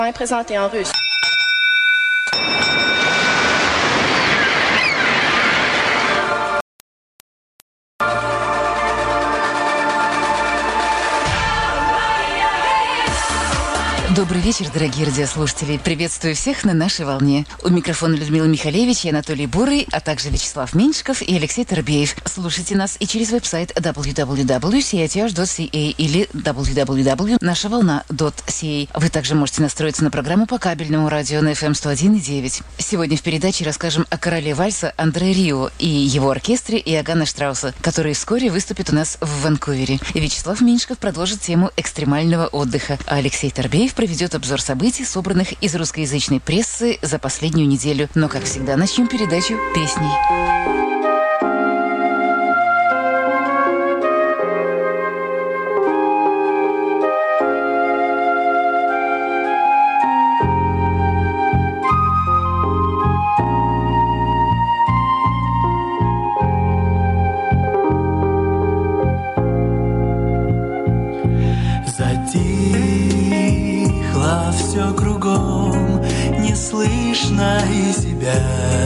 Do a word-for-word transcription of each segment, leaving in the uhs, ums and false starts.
Présenté en russe. Добрый вечер, дорогие радиослушатели. Приветствую всех на нашей волне. У микрофона Людмила Михалевич и Анатолий Бурый, а также Вячеслав Меньшиков и Алексей Тарабеев. Слушайте нас и через веб-сайт дабл ю дабл ю дабл ю точка си ай ти эйч точка си эй или дабл ю дабл ю дабл ю точка наша волна точка си эй. Вы также можете настроиться на программу по кабельному радио на эф эм сто один и девять. Сегодня в передаче расскажем о короле вальса Андре Рио и его оркестре Иоганна Штрауса, который вскоре выступит у нас в Ванкувере. Вячеслав Меньшиков продолжит тему экстремального отдыха, а Алексей Тарабеев проведет обзор событий, собранных из русскоязычной прессы за последнюю неделю. Но, как всегда, начнем передачу песней. Все кругом, не слышно и себя.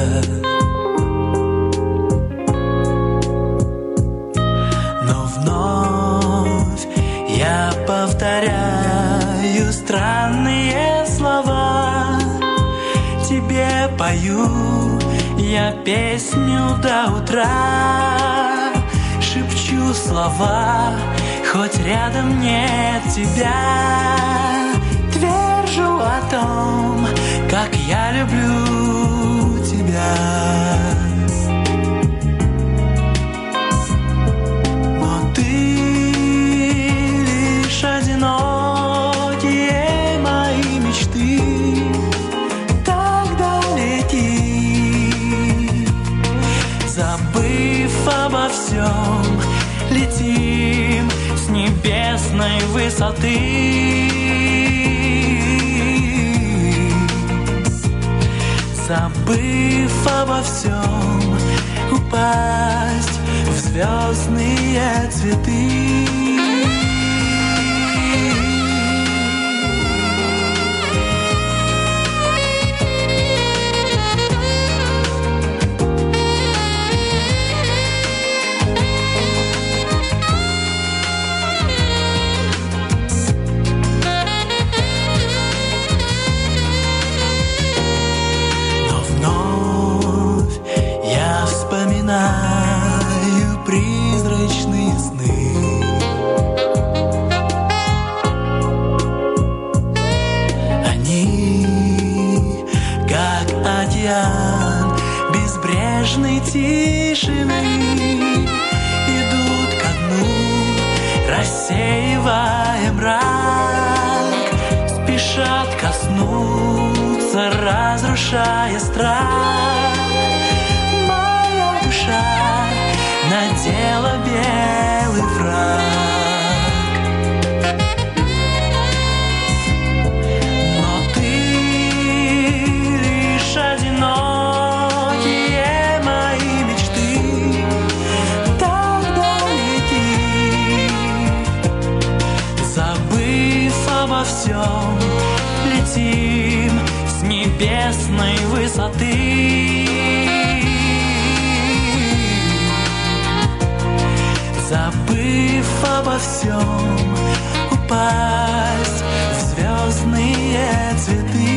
Но вновь я повторяю странные слова. Тебе пою я песню до утра. Шепчу слова, хоть рядом нет тебя. Твержу о том, как я люблю тебя. Но ты лишь одинокие мои мечты. Тогда лети, забыв обо всем, летим с небесной высоты. Забыв обо всем, упасть в звездные цветы. Вспоминаю призрачные сны. Они, как океан безбрежной тишины, идут ко дну, рассеивая мрак, спешат коснуться, разрушая страх. Надела белый фрак, но ты лишь одинокие мои мечты. Тогда лети, забыв обо всем, летим с небесной высоты. Забыв обо всем, упасть в звездные цветы.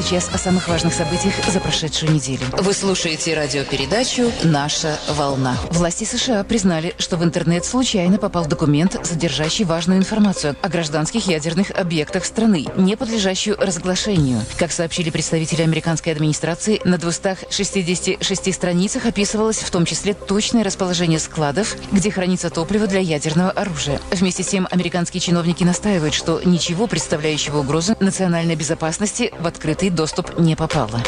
сейчас о самых важных событиях за прошедшую неделю. Вы слушаете радиопередачу «Наша волна». Власти США признали, что в интернет случайно попал документ, содержащий важную информацию о гражданских ядерных объектах страны, не подлежащую разглашению. Как сообщили представители американской администрации, на двухстах шестидесяти шести страницах описывалось в том числе точное расположение складов, где хранится топливо для ядерного оружия. Вместе с тем, американские чиновники настаивают, что ничего представляющего угрозу национальной безопасности в открытый доступ не попало.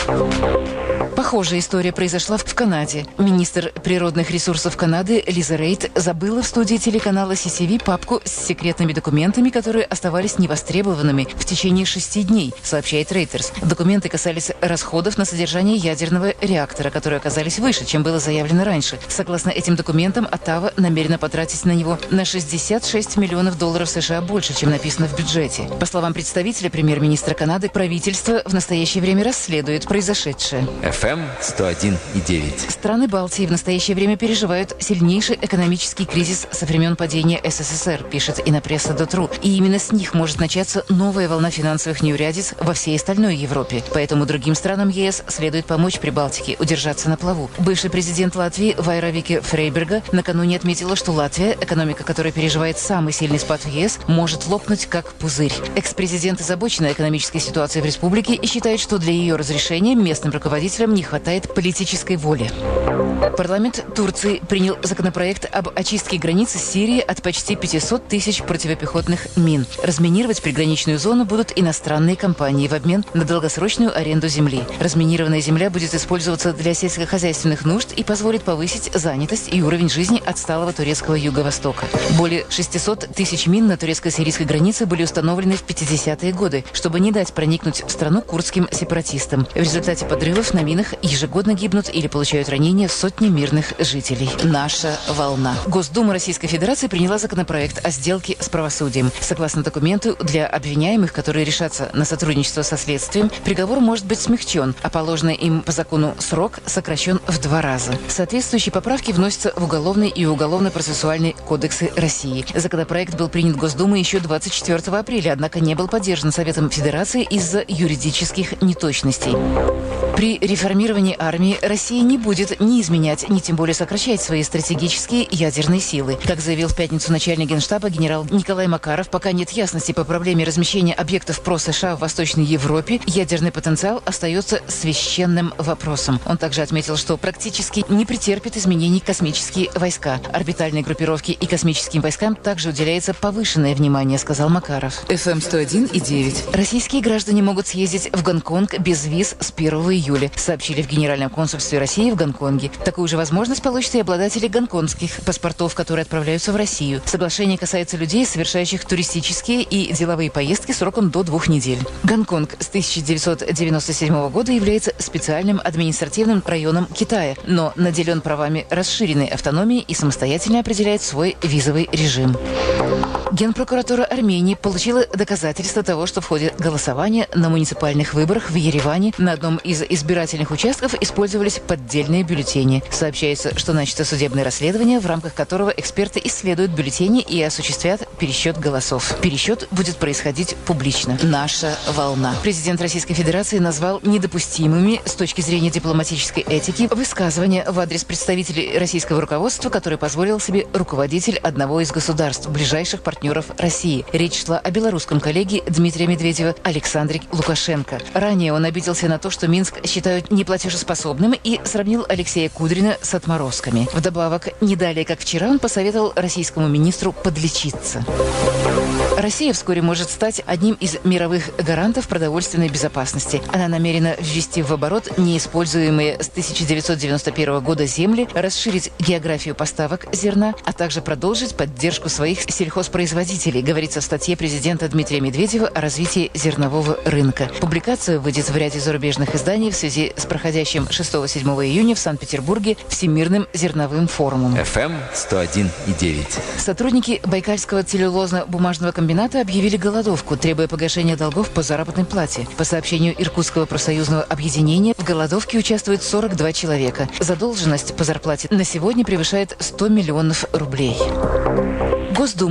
Похожая история произошла в Канаде. Министр природных ресурсов Канады Лиза Рейд забыла в студии телеканала си си ви папку с секретными документами, которые оставались невостребованными в течение шести дней, сообщает Reuters. Документы касались расходов на содержание ядерного реактора, которые оказались выше, чем было заявлено раньше. Согласно этим документам, Оттава намерена потратить на него на шестьдесят шесть миллионов долларов США больше, чем написано в бюджете. По словам представителя премьер-министра Канады, правительство в настоящее время расследует произошедшее. эф эм сто один и девять. Страны Балтии в настоящее время переживают сильнейший экономический кризис со времен падения эс эс эс эр, пишет инопресса точка ру. И именно с них может начаться новая волна финансовых неурядиц во всей остальной Европе. Поэтому другим странам е эс следует помочь Прибалтике удержаться на плаву. Бывший президент Латвии Вайра Вики Фрейберга накануне отметила, что Латвия, экономика которой переживает самый сильный спад в е эс, может лопнуть как пузырь. Экс-президент озабочена экономической ситуацией в республике и считает, что для ее разрешения местным руководителям не хватает политической воли. Парламент Турции принял законопроект об очистке границы с Сирией от почти пятисот тысяч противопехотных мин. Разминировать приграничную зону будут иностранные компании в обмен на долгосрочную аренду земли. Разминированная земля будет использоваться для сельскохозяйственных нужд и позволит повысить занятость и уровень жизни отсталого турецкого юго-востока. Более шестисот тысяч мин на турецко-сирийской границе были установлены в пятидесятые годы, чтобы не дать проникнуть в страну курдским сепаратистам. В результате подрывов на минах ежегодно гибнут или получают ранения сотни мирных жителей. Наша волна. Госдума Российской Федерации приняла законопроект о сделке с правосудием. Согласно документу, для обвиняемых, которые решатся на сотрудничество со следствием, приговор может быть смягчен, а положенный им по закону срок сокращен в два раза. Соответствующие поправки вносятся в Уголовный и Уголовно-процессуальный кодексы России. Законопроект был принят Госдумой еще двадцать четвёртого апреля, однако не был поддержан Советом Федерации из-за юридических неточностей. При реформировании армии Россия не будет ни изменять, ни тем более сокращать свои стратегические ядерные силы. Как заявил в пятницу начальник Генштаба генерал Николай Макаров, пока нет ясности по проблеме размещения объектов про-США в Восточной Европе, ядерный потенциал остается священным вопросом. Он также отметил, что практически не претерпит изменений космические войска. Орбитальной группировке и космическим войскам также уделяется повышенное внимание, сказал Макаров. эф эм сто один и девять. Российские граждане могут съездить в Гонконг без виз с первого июля, сообщили в Генеральном консульстве России в Гонконге. Такую же возможность получат и обладатели гонконгских паспортов, которые отправляются в Россию. Соглашение касается людей, совершающих туристические и деловые поездки сроком до двух недель. Гонконг с тысяча девятьсот девяносто седьмого года является специальным административным районом Китая, но наделен правами расширенной автономии и самостоятельно определяет свой визовый режим. Генпрокуратура Армении получила доказательства того, что в ходе голосования на муниципальных выборах в Ереване на одном из избирательных участков использовались поддельные бюллетени. Сообщается, что начато судебное расследование, в рамках которого эксперты исследуют бюллетени и осуществят пересчет голосов. Пересчет будет происходить публично. Наша волна. Президент Российской Федерации назвал недопустимыми с точки зрения дипломатической этики высказывания в адрес представителей российского руководства, который позволил себе руководитель одного из государств, ближайших партнеров России. Речь шла о белорусском коллеге Дмитрия Медведева Александре Лукашенко. Ранее он обиделся на то, что Минск считают неплатежеспособным, и сравнил Алексея Кудрина с отморозками. Вдобавок, не далее, как вчера, он посоветовал российскому министру подлечиться. Россия вскоре может стать одним из мировых гарантов продовольственной безопасности. Она намерена ввести в оборот неиспользуемые с тысяча девятьсот девяносто первого года земли, расширить географию поставок зерна, а также продолжить поддержку своих сельхозпроизводителей, говорится в статье президента Дмитрия Медведева о развитии зернового рынка. Публикация выйдет в ряде зарубежных изданий в связи с проходящим шестого-седьмого июня в Санкт-Петербурге Всемирным зерновым форумом. эф эм сто один и девять. Сотрудники Байкальского целлюлозно-бумажного комбината объявили голодовку, требуя погашения долгов по заработной плате. По сообщению Иркутского профсоюзного объединения, в голодовке участвуют сорок два человека. Задолженность по зарплате на сегодня превышает сто миллионов рублей. Госдума приняла в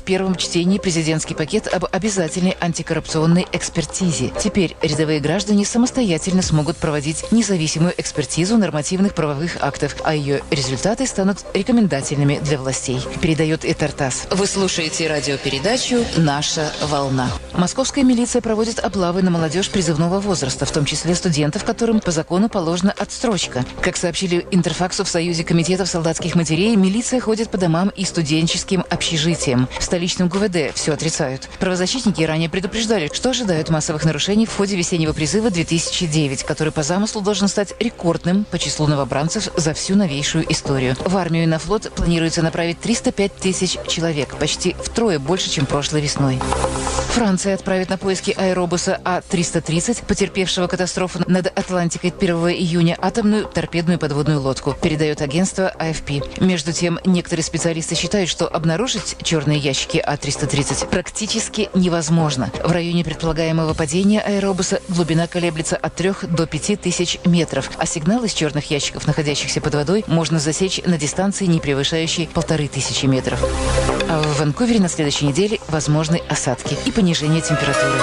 в первом чтении президентский пакет об обязательной антикоррупционной экспертизе. Теперь рядовые граждане самостоятельно смогут проводить независимую экспертизу нормативных правовых актов, а ее результаты станут рекомендательными для властей. Передает Этартас. Вы слушаете радиопередачу «Наша волна». Московская милиция проводит облавы на молодежь призывного возраста, в том числе студентов, которым по закону положена отстрочка. Как сообщили Интерфаксу в Союзе комитетов солдатских матерей, милиция ходит по домам и студенческим общежитиям. В столичном ГУВД все отрицают. Правозащитники ранее предупреждали, что ожидают массовых нарушений в ходе весеннего призыва две тысячи девять, который по замыслу должен стать рекордным по числу новобранцев за всю новейшую историю. В армию и на флот планируется направить триста пять тысяч человек, почти втрое больше, чем прошлой весной. Франция отправит на поиски аэробуса А триста тридцать, потерпевшего катастрофу над Атлантикой первого июня, атомную торпедную подводную лодку, передает агентство А Эф Пи. Между тем, некоторые специалисты считают, что обнаружить черные ящики А триста тридцать практически невозможно. В районе предполагаемого падения аэробуса глубина колеблется от трёх до пяти тысяч метров, а сигнал из черных ящиков, находящихся под водой, можно засечь на дистанции, не превышающей полторы тысячи метров. А в Ванкувере на следующей неделе возможны осадки и понижение температуры.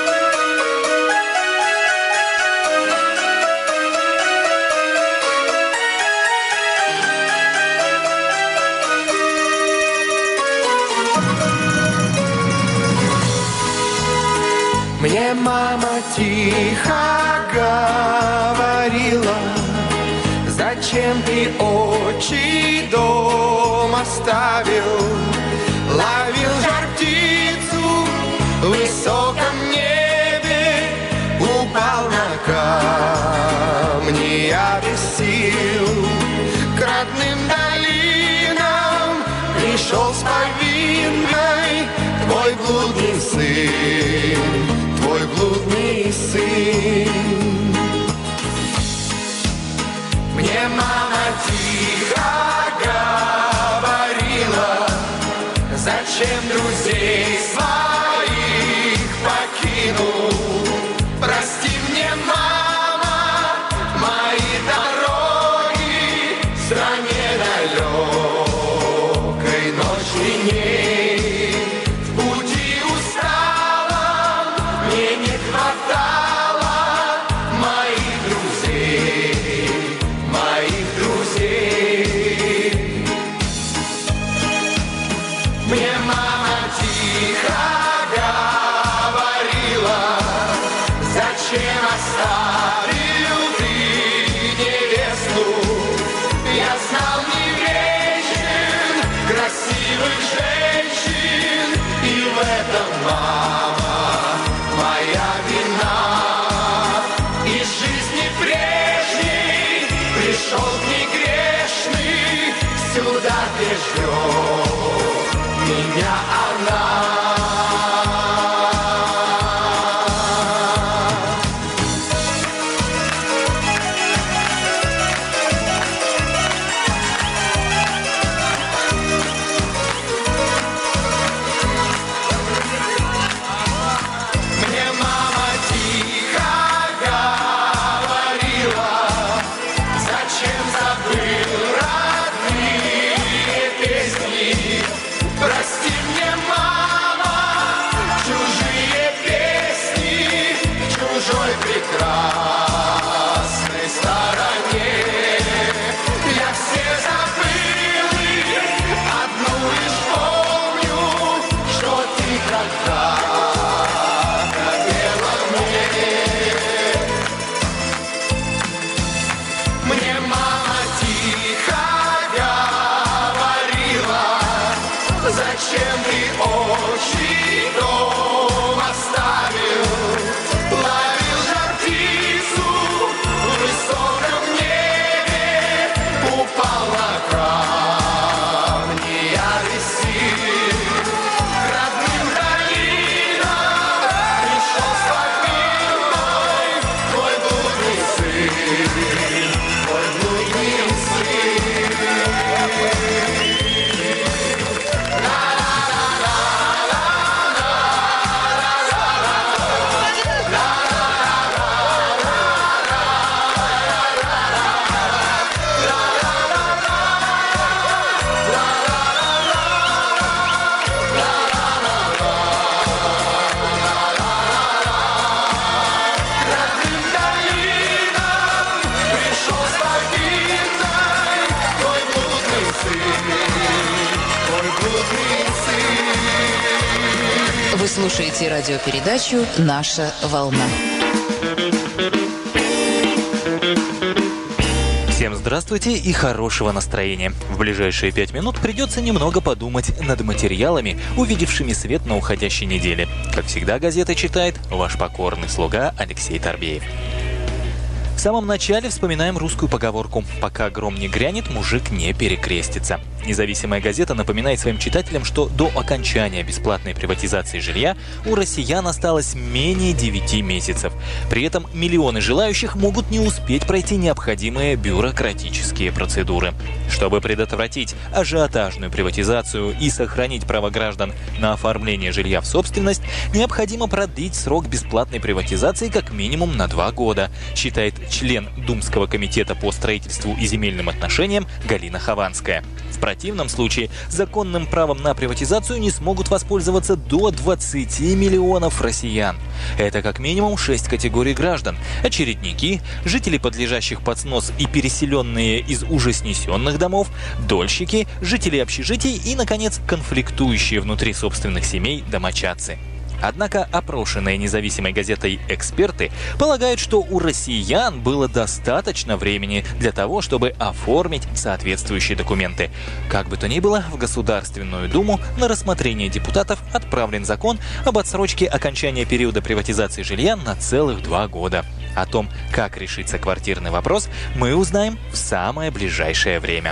Мне мама тихо говорила: зачем ты отчий дом оставил? Ловил жар птицу в высоком небе, упал на камни, обессил. К родным долинам пришел с повинной твой блудный сын, твой блудный сын. Мне мама тихо говорила: зачем друзей своих покинул? Прости мне, мама, мои дороги в стране далекой, ночь длинней. В пути усталом мне не хватало моих друзей, моих друзей. Мне мама тихо говорила: зачем оставил ты невесту? Я знал не вечен красивых женщин, и в этом, мама, моя вина. Из жизни прежней пришел не грешный, сюда где ждет меня она. Мне мама тихо говорила: зачем забыл родные песни? Прости мне, мама, чужие песни в чужой прекрасной стороне. Я все забыл и одну лишь помню, что ты когда-то пела мне. Мне мама тихо говорила: зачем ты отчий дом оставил? Ловил жар птицу в высоком небе, упал на камни, обессилел. К родным долинам пришел с повинной твой блудный сын, твой блудный сын. La la la la la. Вы слушаете радиопередачу «Наша волна». Всем здравствуйте и хорошего настроения. В ближайшие пять минут придется немного подумать над материалами, увидевшими свет на уходящей неделе. Как всегда, газета читает ваш покорный слуга Алексей Торбеев. В самом начале вспоминаем русскую поговорку «Пока гром не грянет, мужик не перекрестится». Независимая газета напоминает своим читателям, что до окончания бесплатной приватизации жилья у россиян осталось менее девяти месяцев. При этом миллионы желающих могут не успеть пройти необходимые бюрократические процедуры. Чтобы предотвратить ажиотажную приватизацию и сохранить право граждан на оформление жилья в собственность, необходимо продлить срок бесплатной приватизации как минимум на два года, считает член Думского комитета по строительству и земельным отношениям Галина Хованская. В противном случае законным правом на приватизацию не смогут воспользоваться до двадцати миллионов россиян. Это как минимум шесть категорий граждан: очередники, жители подлежащих под снос и переселенные из уже снесенных домов, дольщики, жители общежитий и, наконец, конфликтующие внутри собственных семей домочадцы. Однако опрошенные независимой газетой эксперты полагают, что у россиян было достаточно времени для того, чтобы оформить соответствующие документы. Как бы то ни было, в Государственную Думу на рассмотрение депутатов отправлен закон об отсрочке окончания периода приватизации жилья на целых два года. О том, как решится квартирный вопрос, мы узнаем в самое ближайшее время.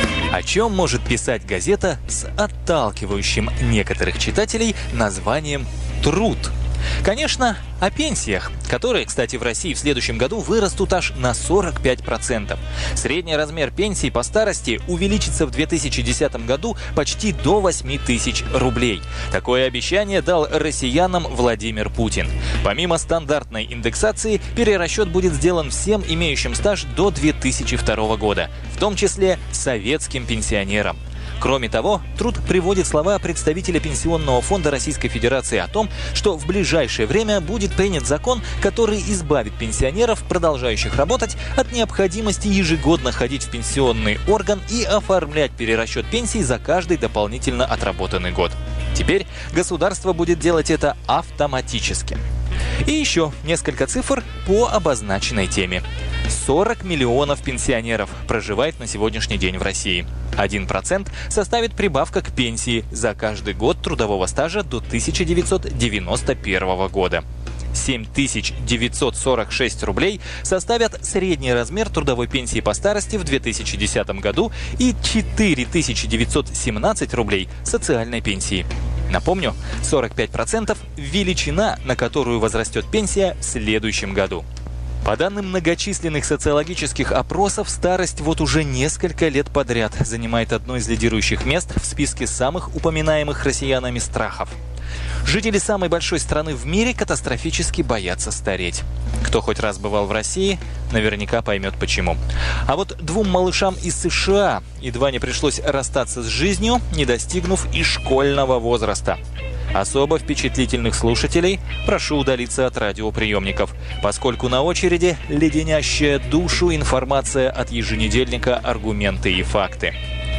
О чем может писать газета с отталкивающим некоторых читателей названием «Труд»? Конечно, о пенсиях, которые, кстати, в России в следующем году вырастут аж на сорок пять процентов. Средний размер пенсии по старости увеличится в две тысячи десятом году почти до восьми тысяч рублей. Такое обещание дал россиянам Владимир Путин. Помимо стандартной индексации, перерасчет будет сделан всем имеющим стаж до две тысячи второго года, в том числе советским пенсионерам. Кроме того, «Труд» приводит слова представителя Пенсионного фонда Российской Федерации о том, что в ближайшее время будет принят закон, который избавит пенсионеров, продолжающих работать, от необходимости ежегодно ходить в пенсионный орган и оформлять перерасчет пенсии за каждый дополнительно отработанный год. Теперь государство будет делать это автоматически. И еще несколько цифр по обозначенной теме. сорок миллионов пенсионеров проживает на сегодняшний день в России. один процент составит прибавка к пенсии за каждый год трудового стажа до тысяча девятьсот девяносто первого года. семь тысяч девятьсот сорок шесть рублей составят средний размер трудовой пенсии по старости в две тысячи десятом году и четыре тысячи девятьсот семнадцать рублей социальной пенсии. Напомню, сорок пять процентов – величина, на которую возрастет пенсия в следующем году. По данным многочисленных социологических опросов, старость вот уже несколько лет подряд занимает одно из лидирующих мест в списке самых упоминаемых россиянами страхов. Жители самой большой страны в мире катастрофически боятся стареть. Кто хоть раз бывал в России, наверняка поймет почему. А вот двум малышам из США едва не пришлось расстаться с жизнью, не достигнув и школьного возраста. Особо впечатлительных слушателей прошу удалиться от радиоприемников, поскольку на очереди леденящая душу информация от еженедельника «Аргументы и факты».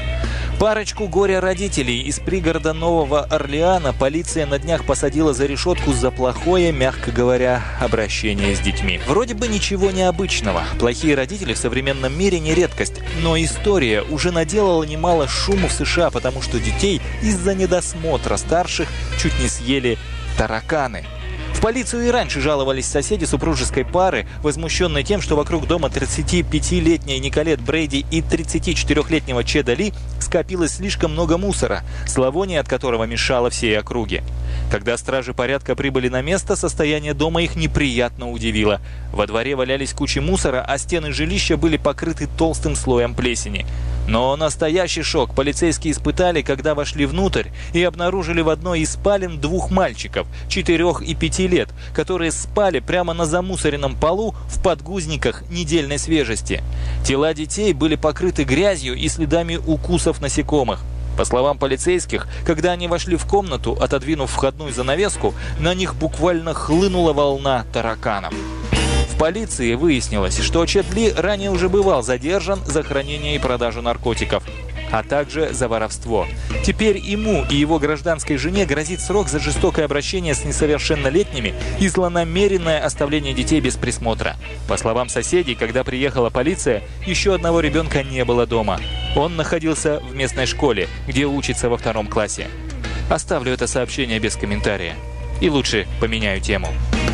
Парочку горе-родителей из пригорода Нового Орлеана полиция на днях посадила за решетку за плохое, мягко говоря, обращение с детьми. Вроде бы ничего необычного. Плохие родители в современном мире не редкость. Но история уже наделала немало шуму в США, потому что детей из-за недосмотра старших чуть не съели тараканы. В полицию и раньше жаловались соседи супружеской пары, возмущенные тем, что вокруг дома тридцатипятилетней Николет Брейди и тридцатичетырехлетнего Чеда Ли скопилось слишком много мусора, зловоние от которого мешало всей округе. Когда стражи порядка прибыли на место, состояние дома их неприятно удивило. Во дворе валялись кучи мусора, а стены жилища были покрыты толстым слоем плесени. Но настоящий шок полицейские испытали, когда вошли внутрь и обнаружили в одной из спален двух мальчиков, четырех и пяти лет, которые спали прямо на замусоренном полу в подгузниках недельной свежести. Тела детей были покрыты грязью и следами укусов насекомых. По словам полицейских, когда они вошли в комнату, отодвинув входную занавеску, на них буквально хлынула волна тараканов. В полиции выяснилось, что Чед Ли ранее уже бывал задержан за хранение и продажу наркотиков. а также за воровство. Теперь ему и его гражданской жене грозит срок за жестокое обращение с несовершеннолетними и злонамеренное оставление детей без присмотра. По словам соседей, когда приехала полиция, еще одного ребенка не было дома. Он находился в местной школе, где учится во втором классе. Оставлю это сообщение без комментария. И лучше поменяю тему.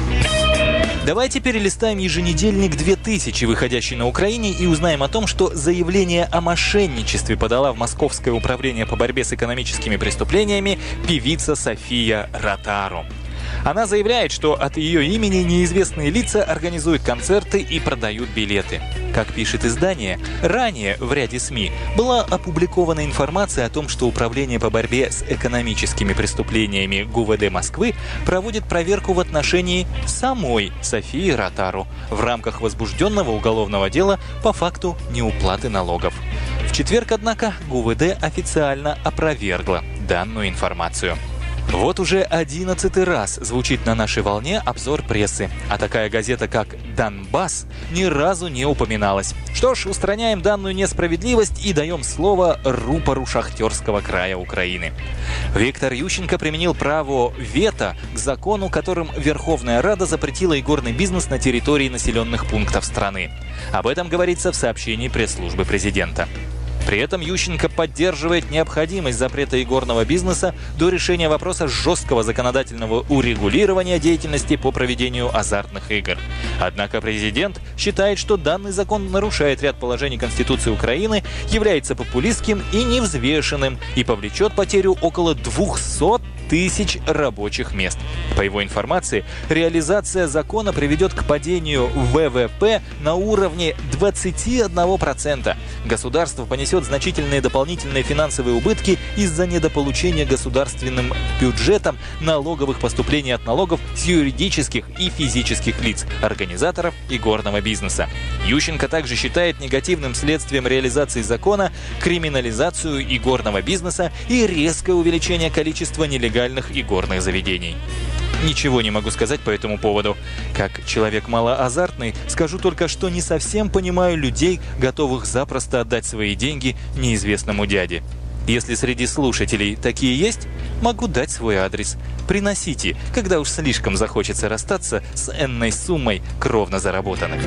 Давайте перелистаем еженедельник две тысячи, выходящий на Украине, и узнаем о том, что заявление о мошенничестве подала в Московское управление по борьбе с экономическими преступлениями певица София Ротару. Она заявляет, что от ее имени неизвестные лица организуют концерты и продают билеты. Как пишет издание, ранее в ряде СМИ была опубликована информация о том, что Управление по борьбе с экономическими преступлениями ГУВД Москвы проводит проверку в отношении самой Софии Ротару в рамках возбужденного уголовного дела по факту неуплаты налогов. В четверг, однако, ГУВД официально опровергла данную информацию. Вот уже одиннадцатый раз звучит на нашей волне обзор прессы, а такая газета, как «Донбасс», ни разу не упоминалась. Что ж, устраняем данную несправедливость и даем слово рупору Шахтерского края Украины. Виктор Ющенко применил право вето к закону, которым Верховная Рада запретила игорный бизнес на территории населенных пунктов страны. Об этом говорится в сообщении пресс-службы президента. При этом Ющенко поддерживает необходимость запрета игорного бизнеса до решения вопроса жесткого законодательного урегулирования деятельности по проведению азартных игр. Однако президент считает, что данный закон нарушает ряд положений Конституции Украины, является популистским и невзвешенным и повлечет потерю около двухсот тысяч рабочих мест. По его информации, реализация закона приведет к падению вэ вэ пэ на уровне двадцати одного процента. Государство понесет значительные дополнительные финансовые убытки из-за недополучения государственным бюджетом налоговых поступлений от налогов с юридических и физических лиц, организаторов игорного бизнеса. Ющенко также считает негативным следствием реализации закона криминализацию игорного бизнеса и резкое увеличение количества нелегальных игорных заведений. Ничего не могу сказать по этому поводу. Как человек малоазартный, скажу только, что не совсем понимаю людей, готовых запросто отдать свои деньги неизвестному дяде. Если среди слушателей такие есть, могу дать свой адрес. Приносите, когда уж слишком захочется расстаться с энной суммой кровно заработанных.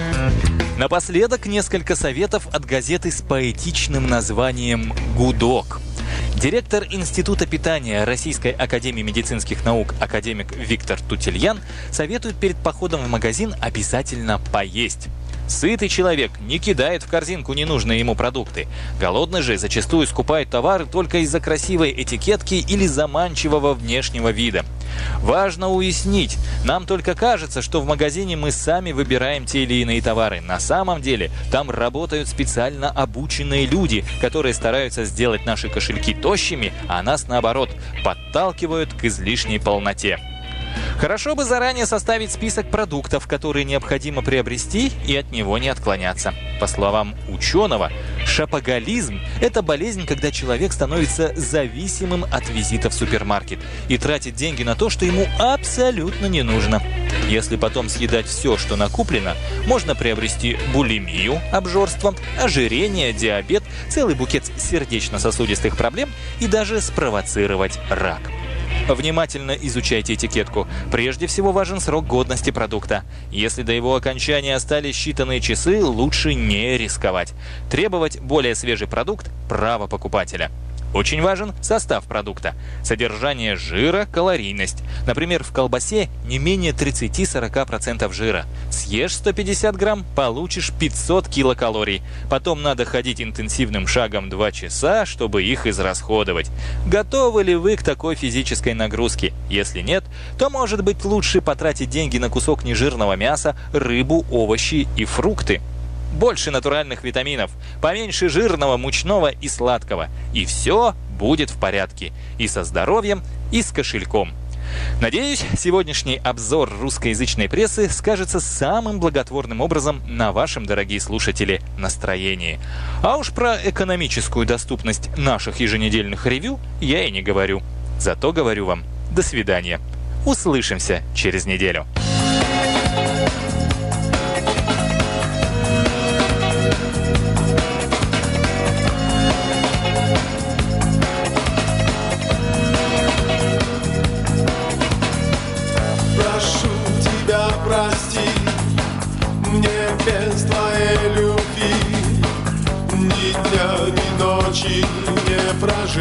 Напоследок несколько советов от газеты с поэтичным названием «Гудок». Директор Института питания Российской академии медицинских наук академик Виктор Тутельян советует перед походом в магазин обязательно поесть. Сытый человек не кидает в корзинку ненужные ему продукты. Голодный же зачастую скупает товары только из-за красивой этикетки или заманчивого внешнего вида. Важно уяснить, нам только кажется, что в магазине мы сами выбираем те или иные товары. На самом деле там работают специально обученные люди, которые стараются сделать наши кошельки тощими, а нас, наоборот, подталкивают к излишней полноте. Хорошо бы заранее составить список продуктов, которые необходимо приобрести, и от него не отклоняться. По словам ученого, шопоголизм – это болезнь, когда человек становится зависимым от визита в супермаркет и тратит деньги на то, что ему абсолютно не нужно. Если потом съедать все, что накуплено, можно приобрести булимию, обжорство, ожирение, диабет, целый букет сердечно-сосудистых проблем и даже спровоцировать рак. Внимательно изучайте этикетку. Прежде всего важен срок годности продукта. Если до его окончания остались считанные часы, лучше не рисковать. Требовать более свежий продукт – право покупателя. Очень важен состав продукта. Содержание жира, калорийность. Например, в колбасе не менее тридцать-сорок процентов жира. Съешь сто пятьдесят грамм, получишь пятьсот килокалорий. Потом надо ходить интенсивным шагом два часа, чтобы их израсходовать. Готовы ли вы к такой физической нагрузке? Если нет, то, может быть, лучше потратить деньги на кусок нежирного мяса, рыбу, овощи и фрукты. Больше натуральных витаминов, поменьше жирного, мучного и сладкого. И все будет в порядке. И со здоровьем, и с кошельком. Надеюсь, сегодняшний обзор русскоязычной прессы скажется самым благотворным образом на вашем, дорогие слушатели, настроении. А уж про экономическую доступность наших еженедельных ревью я и не говорю. Зато говорю вам до свидания. Услышимся через неделю.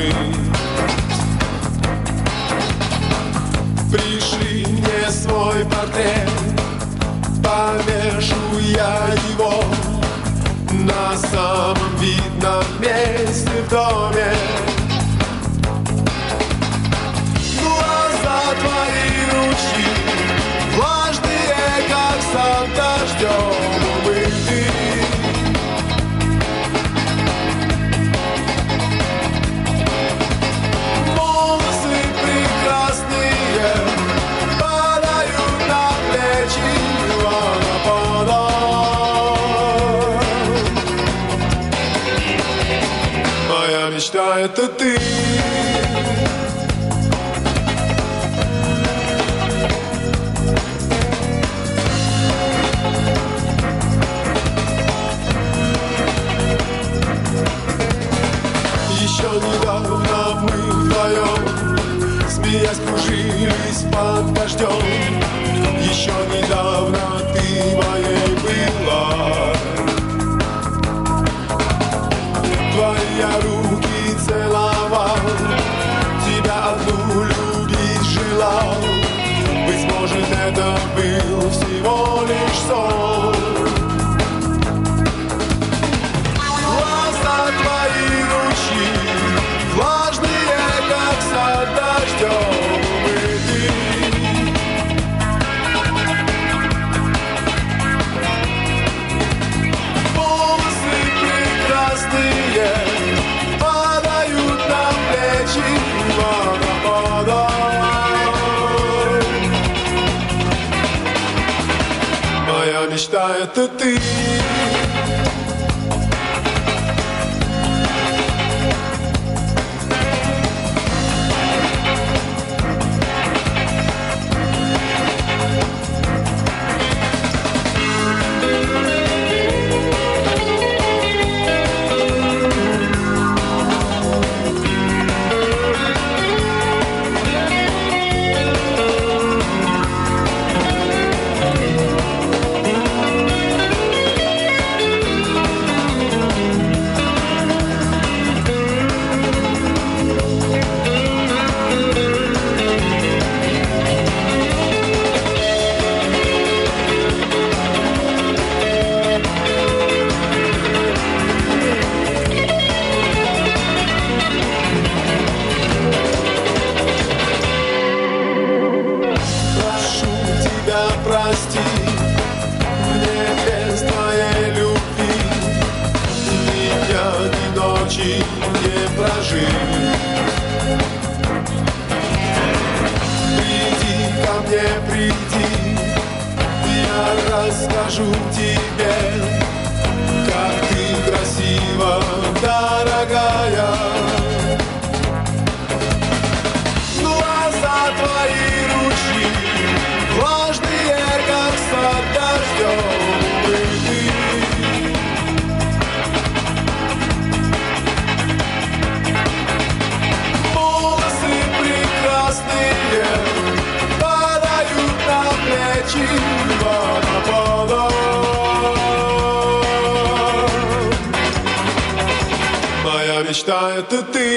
мы. Пришли мне свой портрет, повешу я его на самом видном месте в доме. Глаза твои ручьи, влажные, как сад дождем умыты. Волосы прекрасные падают на плечи водопадом. Моя мечта — это ты. Еще недавно мы вдвоем, смеясь, кружились под дождем. Еще недавно ты моей была. Твоя руки целовал, тебя одну любить желал. Быть может, это был всего лишь сон. Глаза твои ручьи, влажные, как сад дождем умыты. Волосы прекрасные падают на плечи водопадом. Моя мечта — это ты. Прости, мне без твоей любви ни дня, ни ночи не прожить. Приди ко мне, приди, я расскажу тебе, как ты красива, дорогая. Глаза твои ручьи, влажные, как сад дождем умыты. Волосы прекрасные падают на плечи водопадом. Моя мечта — это ты.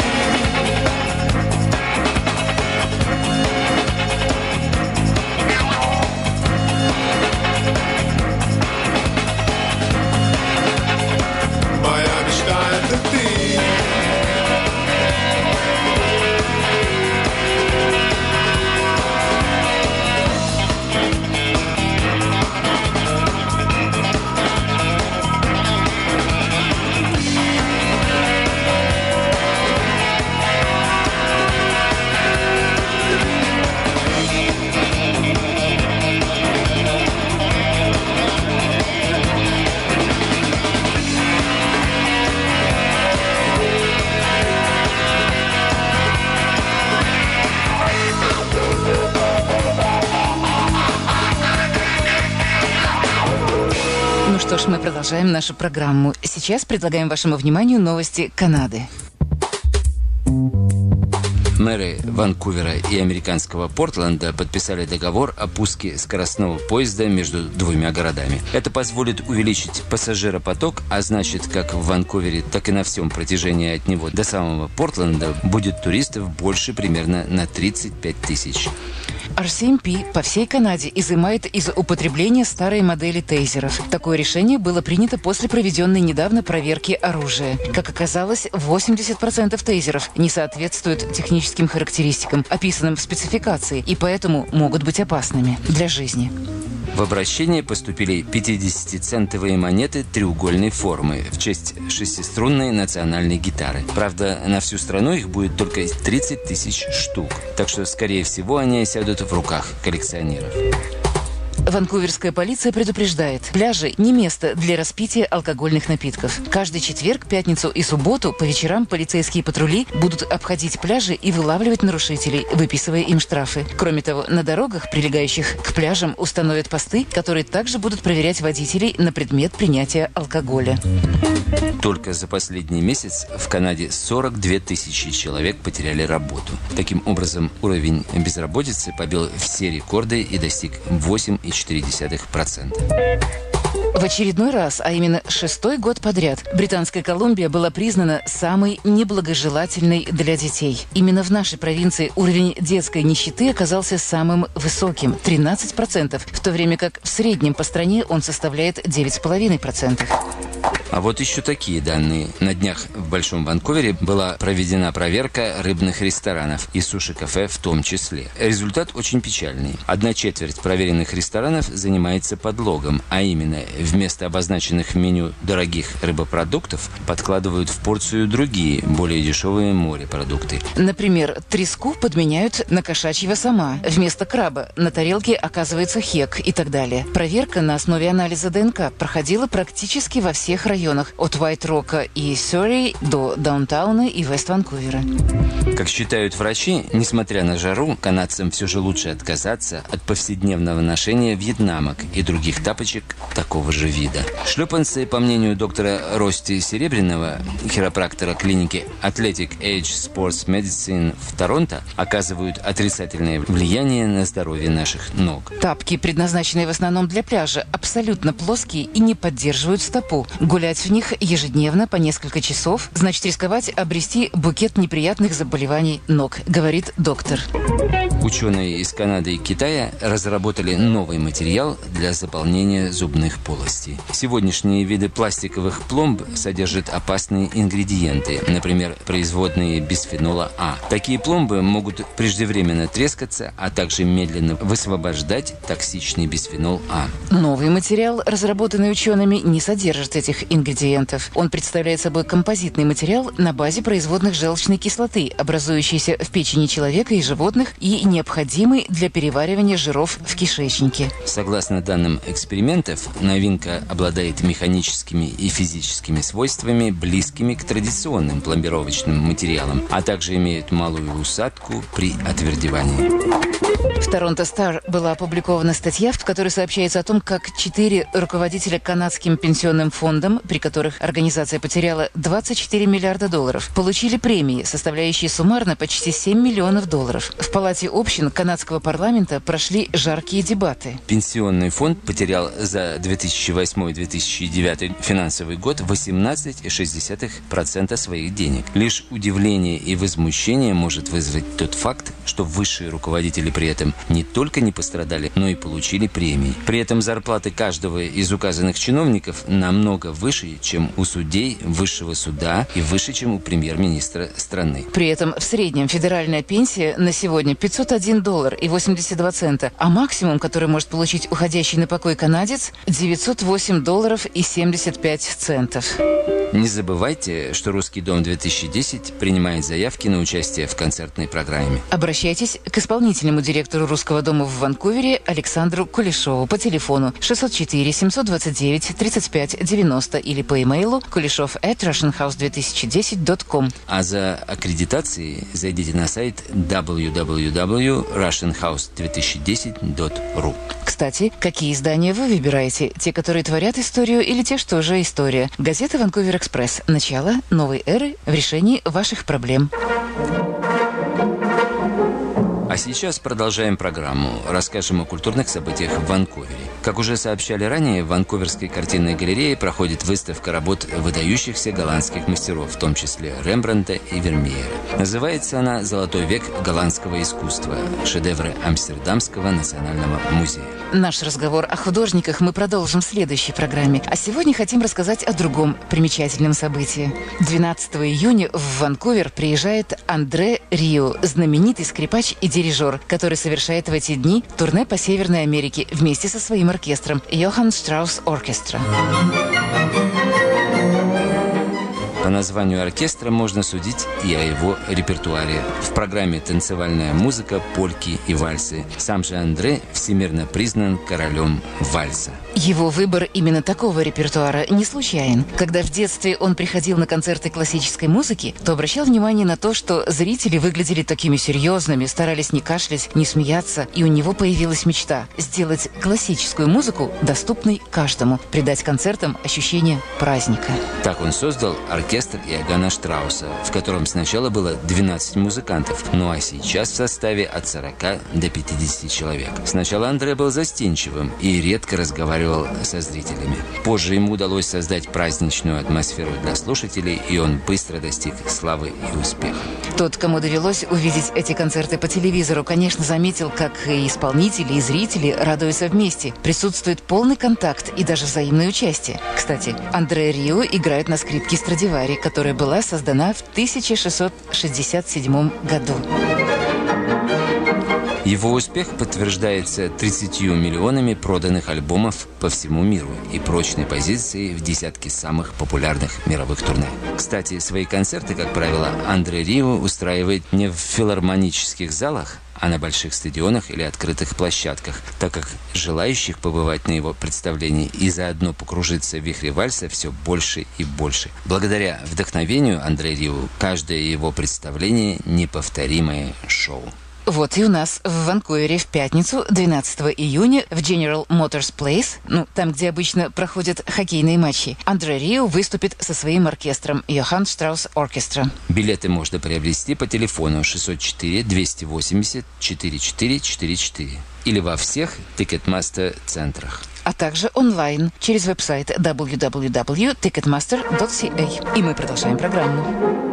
Что ж, мы продолжаем нашу программу. Сейчас предлагаем вашему вниманию новости Канады. Мэры Ванкувера и американского Портленда подписали договор о пуске скоростного поезда между двумя городами. Это позволит увеличить пассажиропоток, а значит, как в Ванкувере, так и на всем протяжении от него до самого Портленда будет туристов больше примерно на тридцать пять тысяч. ар си эм пи по всей Канаде изымает из употребления старые модели тейзеров. Такое решение было принято после проведенной недавно проверки оружия. Как оказалось, восемьдесят процентов тейзеров не соответствуют техническим характеристикам, описанным в спецификации, и поэтому могут быть опасными для жизни. В обращение поступили пятидесятицентовые монеты треугольной формы в честь шестиструнной национальной гитары. Правда, на всю страну их будет только тридцать тысяч штук, так что, скорее всего, они осядут в руках коллекционеров. Ванкуверская полиция предупреждает: пляжи не место для распития алкогольных напитков. Каждый четверг, пятницу и субботу по вечерам полицейские патрули будут обходить пляжи и вылавливать нарушителей, выписывая им штрафы. Кроме того, на дорогах, прилегающих к пляжам, установят посты, которые также будут проверять водителей на предмет принятия алкоголя. Только за последний месяц в Канаде сорок две тысячи человек потеряли работу. Таким образом, уровень безработицы побил все рекорды и достиг восемь целых четыре десятых процента. В очередной раз, а именно шестой год подряд, Британская Колумбия была признана самой неблагожелательной для детей. Именно в нашей провинции уровень детской нищеты оказался самым высоким – тринадцать процентов, в то время как в среднем по стране он составляет девять целых пять десятых процента. А вот еще такие данные. На днях в Большом Ванкувере была проведена проверка рыбных ресторанов и суши-кафе в том числе. Результат очень печальный. Одна четверть проверенных ресторанов занимается подлогом, а именно вместо обозначенных в меню дорогих рыбопродуктов подкладывают в порцию другие, более дешевые морепродукты. Например, треску подменяют на кошачьего сома. Вместо краба на тарелке оказывается хек и так далее. Проверка на основе анализа ДНК проходила практически во всех районах. От Уайт-Рока и Сёрри до Даунтауна и Вест-Ванкувера. Как считают врачи, несмотря на жару, канадцам все же лучше отказаться от повседневного ношения вьетнамок и других тапочек такого же вида. Шлепанцы, по мнению доктора Рости Серебряного, хиропрактора клиники Athletic Age Sports Medicine в Торонто, оказывают отрицательное влияние на здоровье наших ног. Тапки, предназначенные в основном для пляжа, абсолютно плоские и не поддерживают стопу. Гулять в них ежедневно по несколько часов значит рисковать обрести букет неприятных заболеваний ног, говорит доктор. Ученые из Канады и Китая разработали новый материал для заполнения зубных полостей. Сегодняшние виды пластиковых пломб содержат опасные ингредиенты, например, производные бисфенола А. Такие пломбы могут преждевременно трескаться, а также медленно высвобождать токсичный бисфенол А. Новый материал, разработанный учеными, не содержит этих ингредиентов. Он представляет собой композитный материал на базе производных желчной кислоты, образующейся в печени человека и животных и необходимый для переваривания жиров в кишечнике. Согласно данным экспериментов, новинка обладает механическими и физическими свойствами, близкими к традиционным пломбировочным материалам, а также имеет малую усадку при отвердевании. В Торонто Стар была опубликована статья, в которой сообщается о том, как четыре руководителя канадским пенсионным фондом, при которых организация потеряла двадцать четыре миллиарда долларов, получили премии, составляющие суммарно почти семь миллионов долларов. В Палате общин канадского парламента прошли жаркие дебаты. Пенсионный фонд потерял за две тысячи восьмой — две тысячи девятый финансовый год восемнадцать целых шесть десятых процента своих денег. Лишь удивление и возмущение может вызвать тот факт, что высшие руководители при этом не только не пострадали, но и получили премии. При этом зарплаты каждого из указанных чиновников намного выше, чем у судей высшего суда и выше, чем у премьер-министра страны. При этом в среднем федеральная пенсия на сегодня пятьсот один доллар и восемьдесят два цента, а максимум, который может получить уходящий на покой канадец, девятьсот восемь долларов и семьдесят пять центов. Не забывайте, что «Русский дом-две тысячи десять» принимает заявки на участие в концертной программе. Обращайтесь к исполнительному директору «Русского дома» в Ванкувере Александру Кулешову по телефону шестьсот четыре семьсот двадцать девять тридцать пять девяносто или по имейлу kuleshov at russian house две тысячи десять точка ком. А за аккредитацией зайдите на сайт дабл ю дабл ю дабл ю точка russian house две тысячи десять точка ру. Кстати, какие издания вы выбираете? Те, которые творят историю, или те, что уже история? Газета «Ванкувер Экспресс». Начало новой эры в решении ваших проблем. А сейчас продолжаем программу. Расскажем о культурных событиях в Ванкувере. Как уже сообщали ранее, в Ванкуверской картинной галерее проходит выставка работ выдающихся голландских мастеров, в том числе Рембрандта и Вермеера. Называется она «Золотой век голландского искусства. Шедевры Амстердамского национального музея». Наш разговор о художниках мы продолжим в следующей программе. А сегодня хотим рассказать о другом примечательном событии. двенадцатого июня в Ванкувер приезжает Андре Рио, знаменитый скрипач и дирижер, который совершает в эти дни турне по Северной Америке вместе со своим оркестром Johann Strauss Orchestra. По названию оркестра можно судить и о его репертуаре. В программе танцевальная музыка, польки и вальсы. Сам же Андре всемирно признан королем вальса. Его выбор именно такого репертуара не случайен. Когда в детстве он приходил на концерты классической музыки, то обращал внимание на то, что зрители выглядели такими серьезными, старались не кашлять, не смеяться, и у него появилась мечта – сделать классическую музыку доступной каждому, придать концертам ощущение праздника. Так он создал оркестр Иоганна Штрауса, в котором сначала было двенадцать музыкантов, ну а сейчас в составе от сорока до пятидесяти человек. Сначала Андре был застенчивым и редко разговаривал со зрителями. Позже ему удалось создать праздничную атмосферу для слушателей, и он быстро достиг славы и успеха. Тот, кому довелось увидеть эти концерты по телевизору, конечно, заметил, как и исполнители, и зрители радуются вместе. Присутствует полный контакт и даже взаимное участие. Кстати, Андре Рио играет на скрипке Страдивари, которая была создана в тысяча шестьсот шестьдесят седьмом году. Его успех подтверждается тридцатью миллионами проданных альбомов по всему миру и прочной позицией в десятке самых популярных мировых турне. Кстати, свои концерты, как правило, Андре Рио устраивает не в филармонических залах, а на больших стадионах или открытых площадках, так как желающих побывать на его представлении и заодно покружиться в вихре вальса все больше и больше. Благодаря вдохновению Андре Рио каждое его представление – неповторимое шоу. Вот и у нас в Ванкувере в пятницу, двенадцатого июня, в General Motors Place, ну, там, где обычно проходят хоккейные матчи, Андре Рио выступит со своим оркестром Johann Strauss Orchestra. Билеты можно приобрести по телефону шестьсот четыре двести восемьдесят сорок четыре сорок четыре или во всех Ticketmaster центрах. А также онлайн через веб-сайт дабл ю дабл ю дабл ю точка тикетмастер точка си эй. И мы продолжаем программу.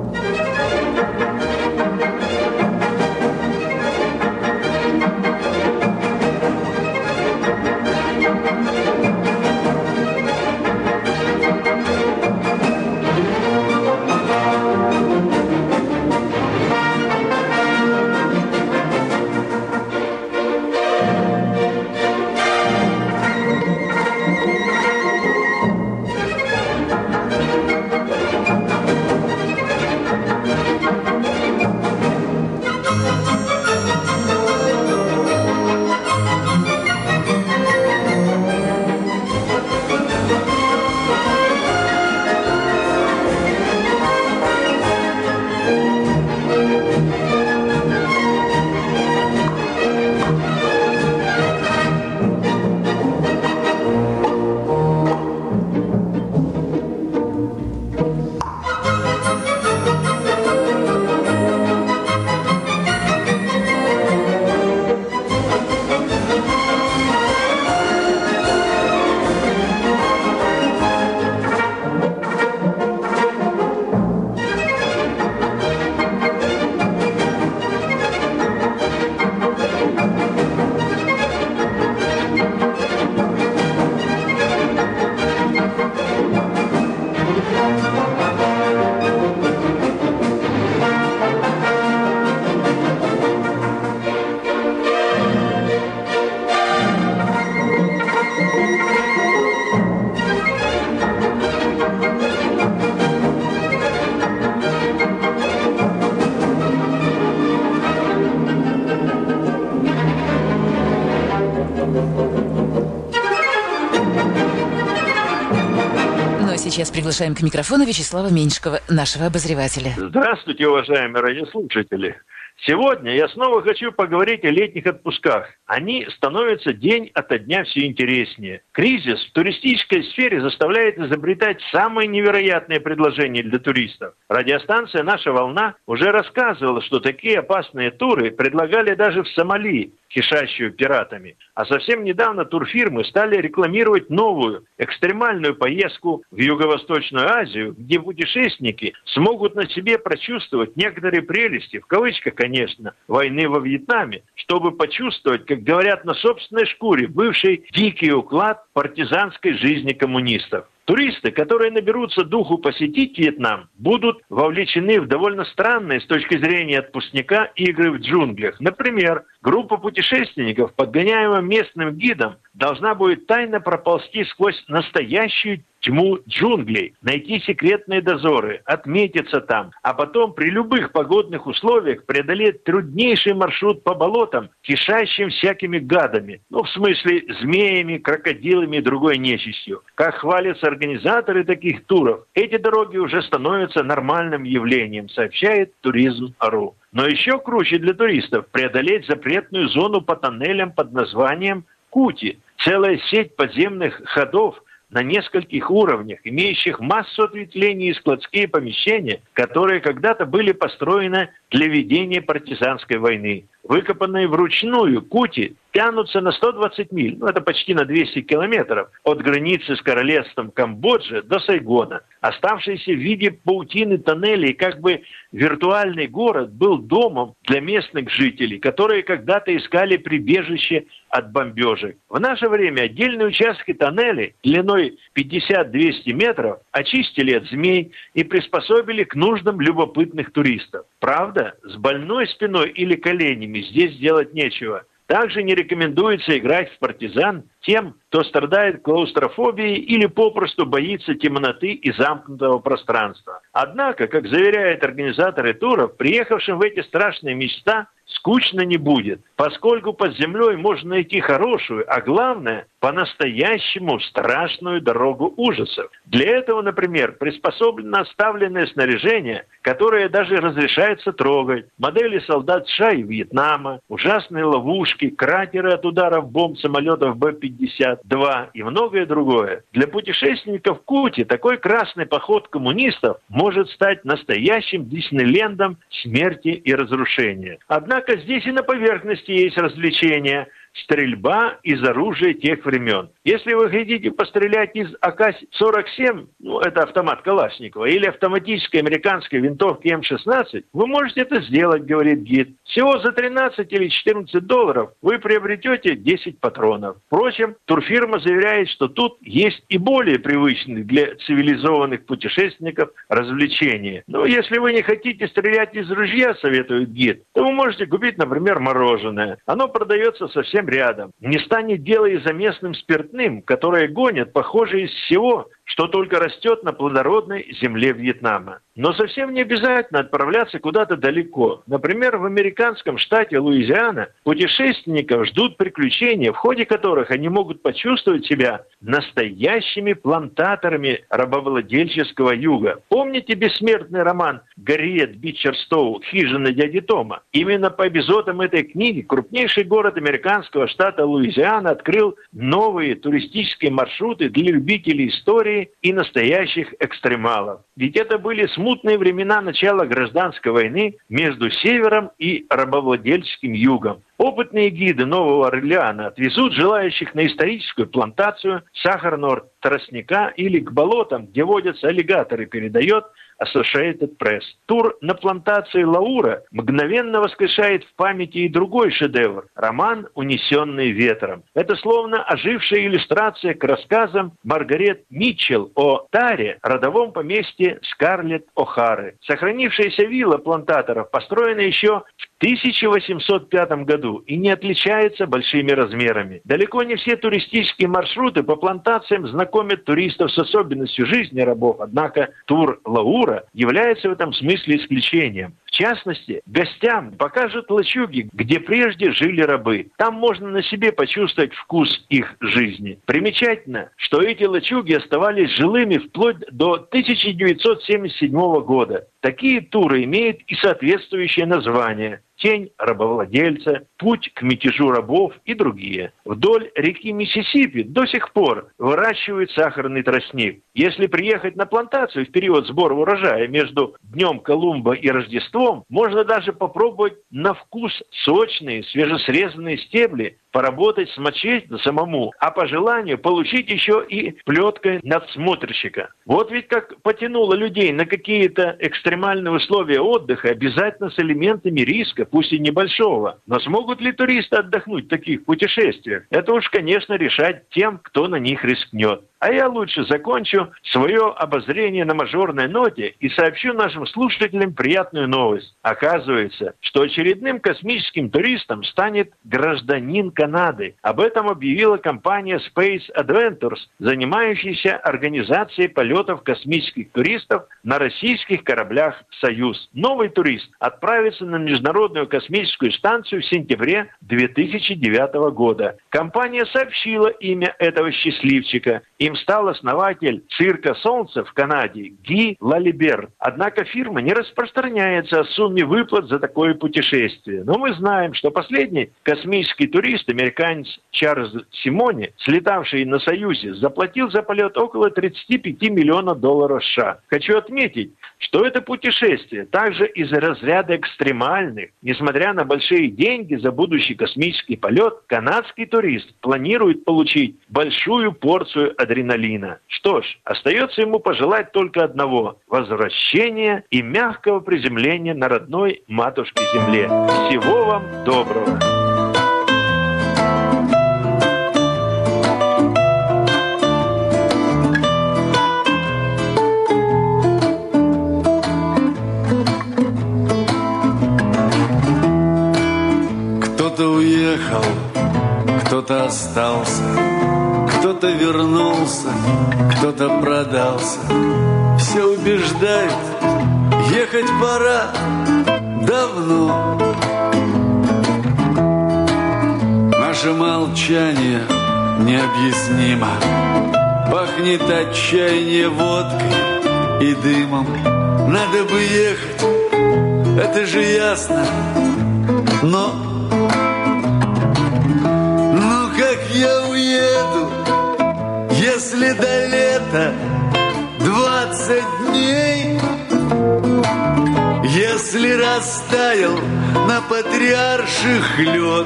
Сейчас приглашаем к микрофону Вячеслава Меньшикова, нашего обозревателя. Здравствуйте, уважаемые радиослушатели. Сегодня я снова хочу поговорить о летних отпусках. Они становятся день ото дня все интереснее. Кризис в туристической сфере заставляет изобретать самые невероятные предложения для туристов. Радиостанция «Наша волна» уже рассказывала, что такие опасные туры предлагали даже в Сомали, кишащую пиратами. А совсем недавно турфирмы стали рекламировать новую экстремальную поездку в Юго-Восточную Азию, где путешественники смогут на себе прочувствовать некоторые прелести, в кавычках, конечно, войны во Вьетнаме, чтобы почувствовать, как говорят, на собственной шкуре бывший дикий уклад партизанской жизни коммунистов. Туристы, которые наберутся духу посетить Вьетнам, будут вовлечены в довольно странные с точки зрения отпускника игры в джунглях. Например, группа путешественников, подгоняемая местным гидом, должна будет тайно проползти сквозь настоящую тьму джунглей, найти секретные дозоры, отметиться там, а потом при любых погодных условиях преодолеть труднейший маршрут по болотам, кишащим всякими гадами. Ну, в смысле, змеями, крокодилами и другой нечистью. Как хвалятся организаторы таких туров, эти дороги уже становятся нормальным явлением, сообщает туризм точка ру. Но еще круче для туристов преодолеть запретную зону по тоннелям под названием Кути. Целая сеть подземных ходов на нескольких уровнях, имеющих массу ответвлений и складские помещения, которые когда-то были построены для ведения партизанской войны. Выкопанные вручную Кути тянутся на сто двадцать миль, ну это почти на двести километров, от границы с королевством Камбоджи до Сайгона. Оставшийся в виде паутины тоннелей как бы виртуальный город был домом для местных жителей, которые когда-то искали прибежище от бомбежек. В наше время отдельные участки тоннелей длиной пятьдесят-двести метров очистили от змей и приспособили к нуждам любопытных туристов. Правда, с больной спиной или коленями здесь делать нечего. Также не рекомендуется играть в партизан тем, кто страдает клаустрофобией или попросту боится темноты и замкнутого пространства. Однако, как заверяют организаторы туров, приехавшим в эти страшные места скучно не будет, поскольку под землей можно найти хорошую, а главное, по-настоящему страшную дорогу ужасов. Для этого, например, приспособлено оставленное снаряжение, которое даже разрешается трогать, модели солдат США и Вьетнама, ужасные ловушки, кратеры от ударов бомб самолетов Бэ пятьдесят два и многое другое. Для путешественников Кути такой красный поход коммунистов может стать настоящим Диснейлендом смерти и разрушения. Однако здесь и на поверхности есть развлечения. Стрельба из оружия тех времен. Если вы хотите пострелять из А К сорок семь, ну это автомат Калашникова, или автоматической американской винтовки М шестнадцать, вы можете это сделать, говорит гид. Всего за тринадцать или четырнадцать долларов вы приобретете десять патронов. Впрочем, турфирма заверяет, что тут есть и более привычные для цивилизованных путешественников развлечения. Но если вы не хотите стрелять из ружья, советует гид, то вы можете купить, например, мороженое. Оно продается совсем рядом. Не станет дело и за местным спиртным, которое гонят, похоже, из всего, что только растет на плодородной земле Вьетнама. Но совсем не обязательно отправляться куда-то далеко. Например, в американском штате Луизиана путешественников ждут приключения, в ходе которых они могут почувствовать себя настоящими плантаторами рабовладельческого юга. Помните бессмертный роман Гарриет Бичерстоу «Хижина дяди Тома»? Именно по эпизодам этой книги крупнейший город американского штата Луизиана открыл новые туристические маршруты для любителей истории и настоящих экстремалов. Ведь это были смутные времена начала гражданской войны между севером и рабовладельческим югом. Опытные гиды Нового Орлеана отвезут желающих на историческую плантацию сахарного тростника или к болотам, где водятся аллигаторы, передает Associated Press. Тур на плантации Лаура мгновенно воскрешает в памяти и другой шедевр – роман «Унесенный ветром». Это словно ожившая иллюстрация к рассказам Маргарет Митчелл о Таре, родовом поместье Скарлетт О'Хары. Сохранившаяся вилла плантаторов построена еще в тысяча восемьсот пятом году и не отличается большими размерами. Далеко не все туристические маршруты по плантациям знакомят туристов с особенностью жизни рабов, однако тур Лаура является в этом смысле исключением. В частности, гостям покажут лачуги, где прежде жили рабы. Там можно на себе почувствовать вкус их жизни. Примечательно, что эти лачуги оставались жилыми вплоть до тысяча девятьсот семьдесят седьмого года. Такие туры имеют и соответствующее название: «Тень рабовладельца», «Путь к мятежу рабов» и другие. Вдоль реки Миссисипи до сих пор выращивают сахарный тростник. Если приехать на плантацию в период сбора урожая между Днем Колумба и Рождеством, можно даже попробовать на вкус сочные, свежесрезанные стебли, поработать самочинно самому, а по желанию получить еще и плеткой надсмотрщика. Вот ведь как потянуло людей на какие-то экстремальные условия отдыха, обязательно с элементами риска, пусть и небольшого. Но смогут ли туристы отдохнуть в таких путешествиях? Это уж, конечно, решать тем, кто на них рискнет. А я лучше закончу свое обозрение на мажорной ноте и сообщу нашим слушателям приятную новость. Оказывается, что очередным космическим туристом станет гражданин Канады. Об этом объявила компания Space Adventures, занимающаяся организацией полетов космических туристов на российских кораблях «Союз». Новый турист отправится на Международную космическую станцию в сентябре две тысячи девятого года. Компания сообщила имя этого счастливчика. Им стал основатель цирка «Солнце» в Канаде Ги Лалибер. Однако фирма не распространяется о сумме выплат за такое путешествие. Но мы знаем, что последний космический турист, американец Чарльз Симони, слетавший на «Союзе», заплатил за полет около тридцать пять миллионов долларов США. Хочу отметить, что это путешествие также из разряда экстремальных. Несмотря на большие деньги за будущий космический полет, канадский турист планирует получить большую порцию адреналина. Что ж, остается ему пожелать только одного – возвращения и мягкого приземления на родной матушке Земле. Всего вам доброго! Кто-то уехал, кто-то остался, кто-то вернулся, кто-то продался. Все убеждают, ехать пора давно. Наше молчание необъяснимо. Пахнет отчаяние водкой и дымом. Надо бы ехать, это же ясно. Но, ну как я уеду, если до лета двадцать дней, если растаял на Патриарших лед,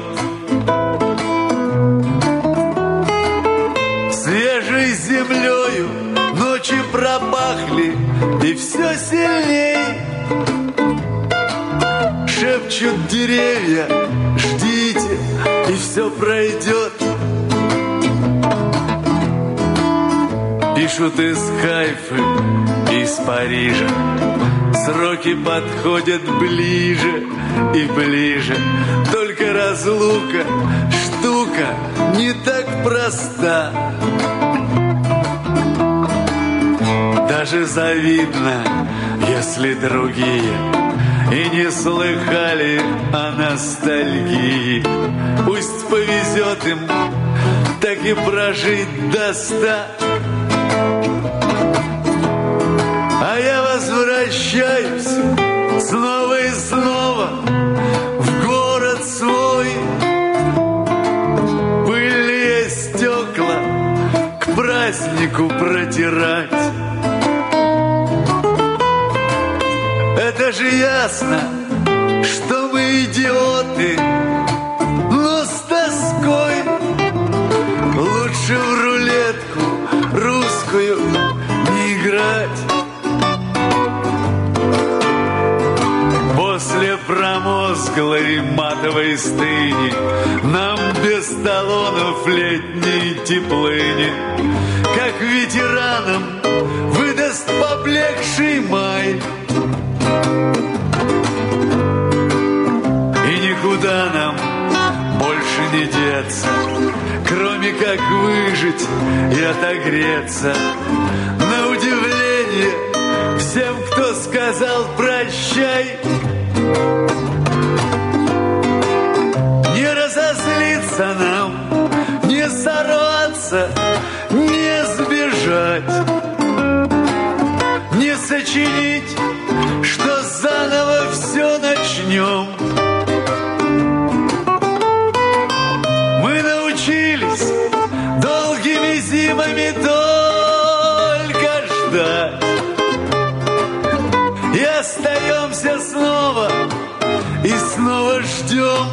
свежей землею ночи пропахли и все сильней. Шепчут деревья, ждите, и все пройдет. Пишут из Хайфы, из Парижа, сроки подходят ближе и ближе. Только разлука, штука не так проста. Даже завидно, если другие и не слыхали о ностальгии. Пусть повезет им так и прожить до ста. А я возвращаюсь снова и снова в город свой. Пыльные стекла к празднику протирать. Это же ясно, что мы идиоты, но с тоской лучше в рулетку русскую не играть. После промозглой матовой стыни нам без талонов летней теплыни, как ветеранам выдаст поблекший май. И никуда нам больше не деться, кроме как выжить и отогреться. На удивление всем, кто сказал прощай, не разозлиться нам, не сорваться, не сбежать, не сочинить, что дождем.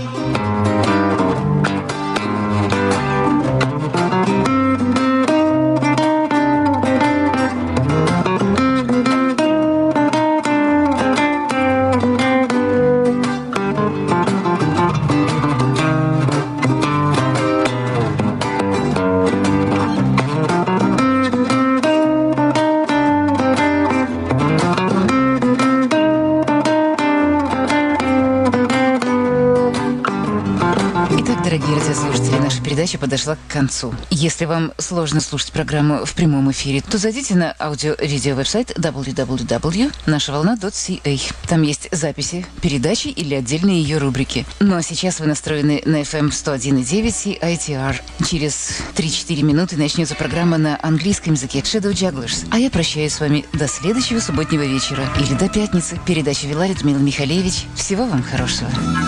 Дорогие радиослушатели, наша передача подошла к концу. Если вам сложно слушать программу в прямом эфире, то зайдите на аудио-видео-веб-сайт дабл ю дабл ю дабл ю точка наша волна точка си эй. Там есть записи передачи или отдельные ее рубрики. Ну а сейчас вы настроены на эф эм сто один и девять и ай ти ар. Через три-четыре минуты начнется программа на английском языке Shadow Jugglers. А я прощаюсь с вами до следующего субботнего вечера или до пятницы. Передачу вела Людмила Михалевич. Всего вам хорошего.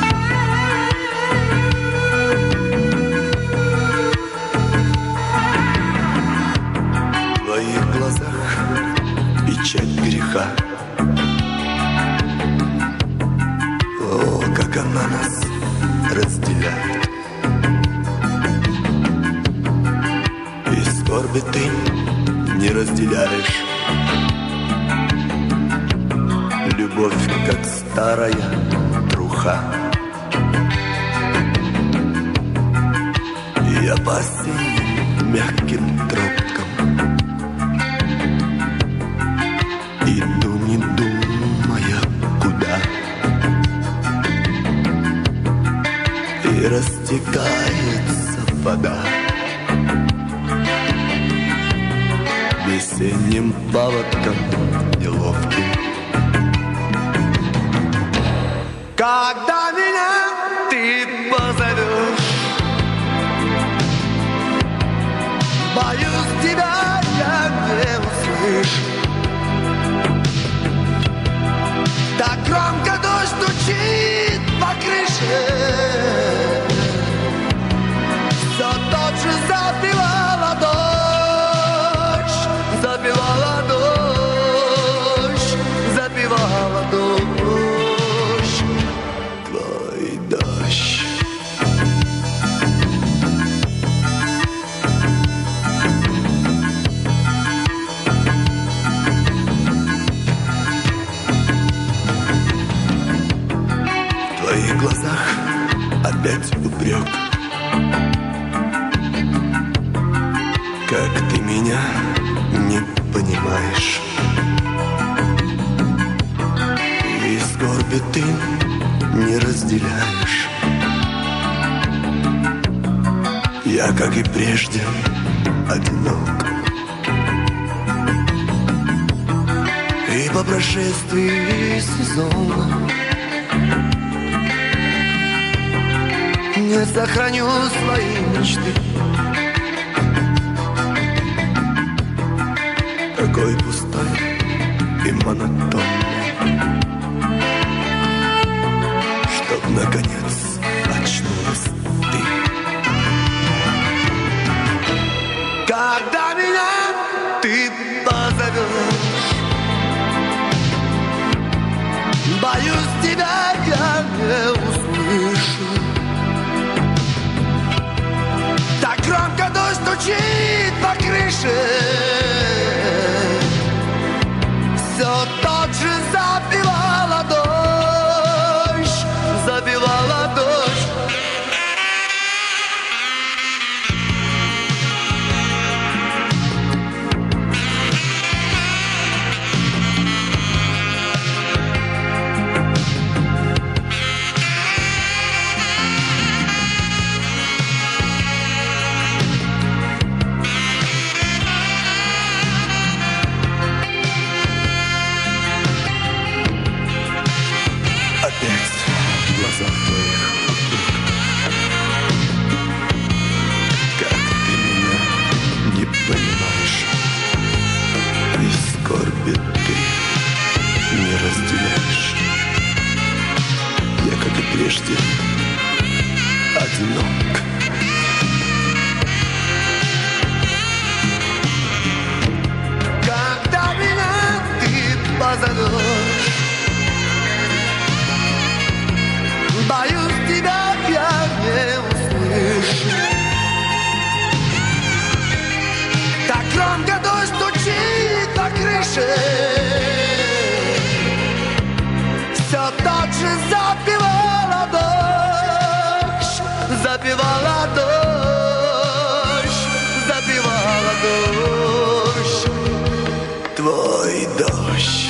В твоих глазах печать греха. О, как она нас разделяет. И скорби ты не разделяешь. Любовь, как старая труха. Я по осенним мягким тропкам иду, не думая, куда. И растекается вода весенним паводком неловким. Когда меня ты позовешь, боюсь, тебя я не услышу. Так громко дождь стучит по крыше, все тот же запевала дождь, запевала дождь, запевала дождь, твой дождь. В твоих глазах опять упрек. Как ты меня не понимаешь, и скорби ты не разделяешь. Я, как и прежде, одинок. И по прошествии сезона не сохраню свои мечты. Такой пустой и монотонный, чтоб наконец очнулась ты. Когда меня ты позовешь, боюсь, тебя я не услышу. Так громко дождь стучит по крыше, все тот же запевала дождь, запевала дождь. Прежде одинок. Когда меня ты позовешь, боюсь, дальше. Все так же запевала дождь, запевала дождь, запевала дождь, твой дождь.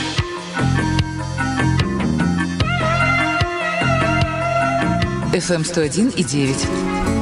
эф эм сто один и девять.